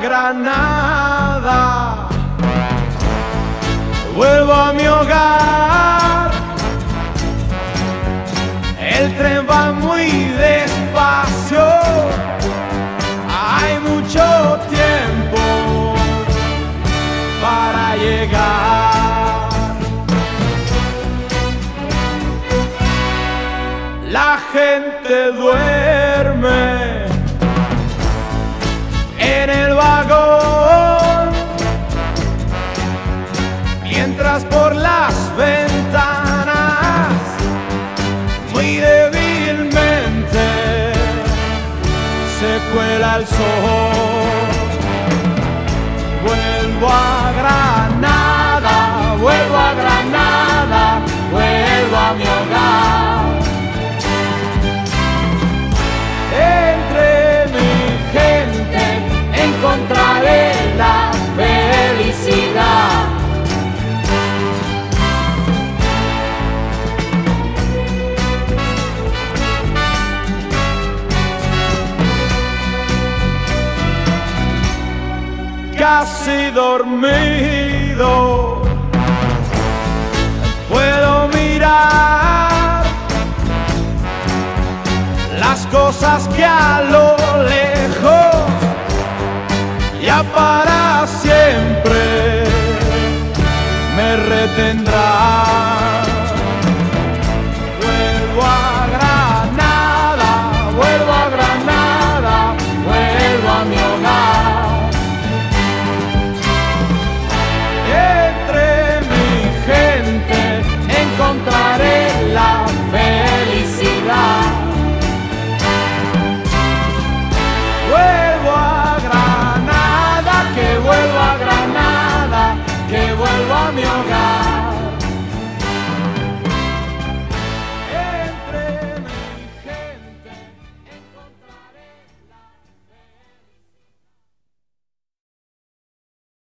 Granada, vuelvo a mi hogar. El tren va muy despacio, hay mucho tiempo para llegar. La gente duerme en el vagón, mientras por las ventanas muy débilmente se cuela el sol. Vuelvo a Granada, vuelvo a Granada, vuelvo a mi hogar. Entre mi gente encontraré la felicidad. Casi dormido puedo mirar las cosas que a lo lejos ya para siempre me retendrán.